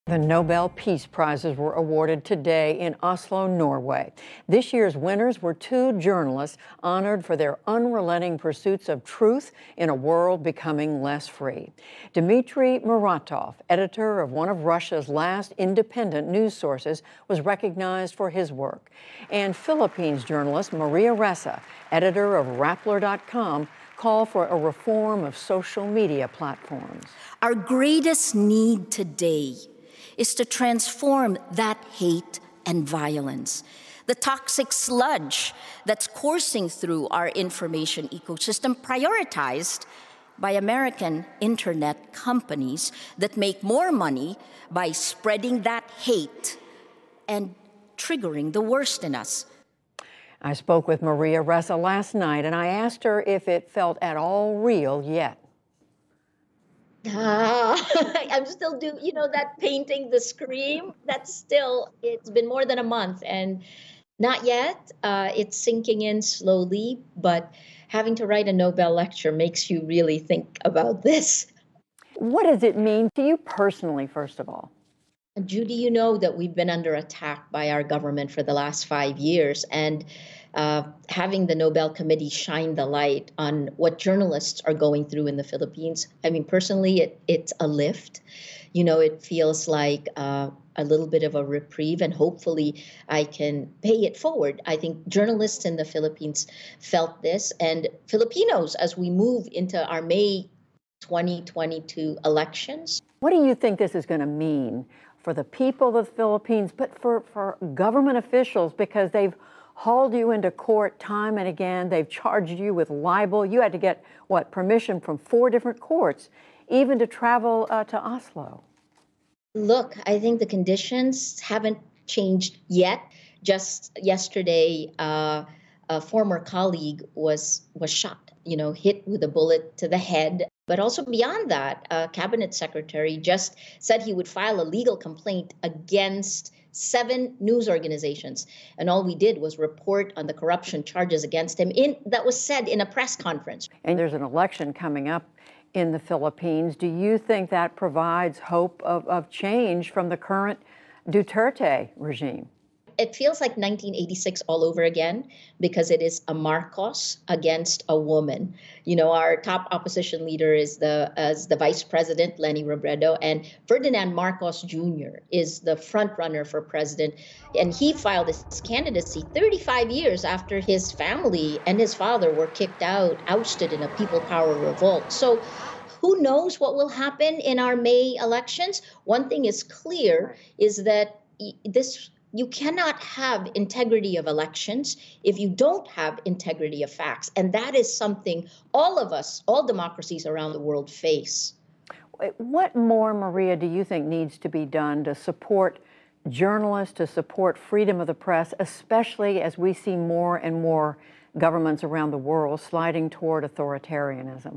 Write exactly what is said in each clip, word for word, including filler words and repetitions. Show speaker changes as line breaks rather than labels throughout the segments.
The Nobel Peace Prizes were awarded today in Oslo, Norway. This year's winners were two journalists honored for their unrelenting pursuits of truth in a world becoming less free. Dmitry Muratov, editor of one of Russia's last independent news sources, was recognized for his work. And Philippines journalist Maria Ressa, editor of Rappler dot com, called for a reform of social media platforms.
Our greatest need today is to transform that hate and violence, the toxic sludge that's coursing through our information ecosystem, prioritized by American internet companies that make more money by spreading that hate and triggering the worst in us.
I spoke with Maria Ressa last night, and I asked her if it felt at all real yet.
Ah, I'm still doing, you know, that painting, the scream, that's still, it's been more than a month and not yet. Uh, it's sinking in slowly, but having to write a Nobel lecture makes you really think about this.
What does it mean to you personally, first of all?
Judy, you know that we've been under attack by our government for the last five years, and uh, having the Nobel Committee shine the light on what journalists are going through in the Philippines, I mean, personally, it, it's a lift. You know, it feels like uh, a little bit of a reprieve, and hopefully I can pay it forward. I think journalists in the Philippines felt this, and Filipinos, as we move into our May twenty twenty-two elections.
What do you think this is going to mean for the people of the Philippines, but for, for government officials, because they've hauled you into court time and again, they've charged you with libel. You had to get, what, permission from four different courts, even to travel uh, to Oslo.
Look, I think the conditions haven't changed yet. Just yesterday, uh, a former colleague was was shot, you know, hit with a bullet to the head. But also beyond that, a cabinet secretary just said he would file a legal complaint against seven news organizations. And all we did was report on the corruption charges against him in that was said in a press conference.
And there's an election coming up in the Philippines. Do you think that provides hope of, of change from the current Duterte regime?
It feels like nineteen eighty-six all over again, because it is a Marcos against a woman. You know, our top opposition leader is the as the vice president, Leni Robredo, and Ferdinand Marcos Junior is the front runner for president. And he filed his candidacy thirty-five years after his family and his father were kicked out, ousted in a people power revolt. So who knows what will happen in our May elections? One thing is clear is that this you cannot have integrity of elections if you don't have integrity of facts. And that is something all of us, all democracies around the world face.
What more, Maria, do you think needs to be done to support journalists, to support freedom of the press, especially as we see more and more governments around the world sliding toward authoritarianism?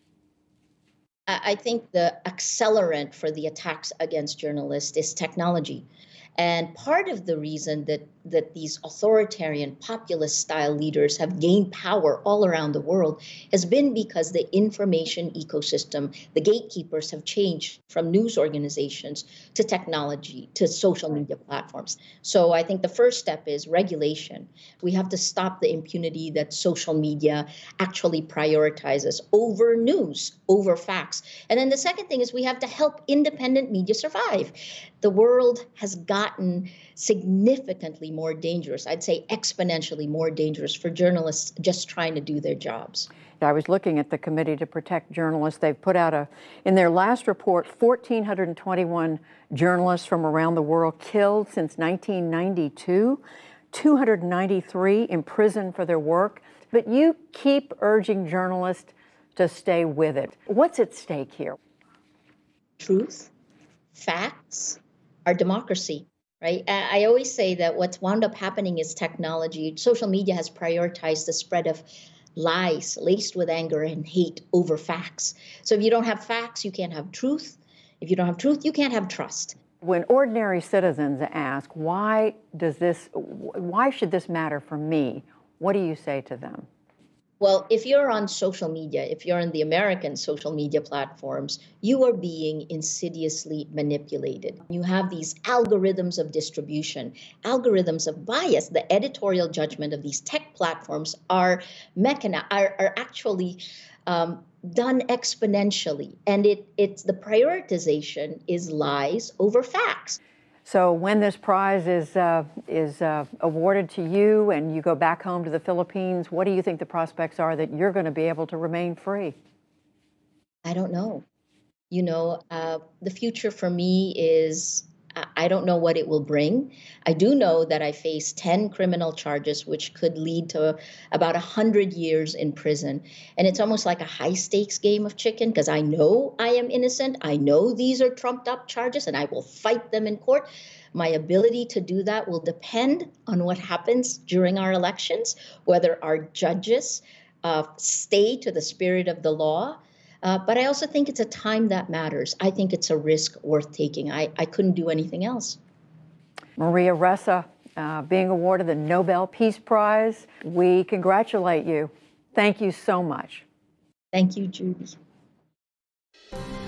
I think the accelerant for the attacks against journalists is technology. And part of the reason that, that these authoritarian populist style leaders have gained power all around the world has been because the information ecosystem, the gatekeepers have changed from news organizations to technology, to social media platforms. So I think the first step is regulation. We have to stop the impunity that social media actually prioritizes over news, over facts. And then the second thing is we have to help independent media survive. The world has gotten significantly more dangerous, I'd say exponentially more dangerous for journalists just trying to do their jobs.
I was looking at the Committee to Protect Journalists. They've put out a, in their last report, one thousand four hundred twenty-one journalists from around the world killed since nineteen ninety-two, two hundred ninety-three imprisoned for their work. But you keep urging journalists to stay with it. What's at stake here?
Truth, facts, our democracy, right? I always say that what's wound up happening is technology. Social media has prioritized the spread of lies laced with anger and hate over facts. So if you don't have facts, you can't have truth. If you don't have truth, you can't have trust.
When ordinary citizens ask, why does this, why should this matter for me? What do you say to them?
Well, if you're on social media, if you're on the American social media platforms, you are being insidiously manipulated. You have these algorithms of distribution, algorithms of bias. The editorial judgment of these tech platforms are mechani- are, are actually um, done exponentially, and it it's the prioritization is lies over facts.
So when this prize is, uh, is uh, awarded to you and you go back home to the Philippines, what do you think the prospects are that you're going to be able to remain free?
I don't know. You know, uh, the future for me is I I don't know what it will bring. I do know that I face ten criminal charges, which could lead to about one hundred years in prison. And it's almost like a high stakes game of chicken because I know I am innocent. I know these are trumped up charges and I will fight them in court. My ability to do that will depend on what happens during our elections, whether our judges uh, stay to the spirit of the law. Uh, but I also think it's a time that matters. I think it's a risk worth taking. I, I couldn't do anything else.
Maria Ressa, uh, being awarded the Nobel Peace Prize, we congratulate you. Thank you so much.
Thank you, Judy.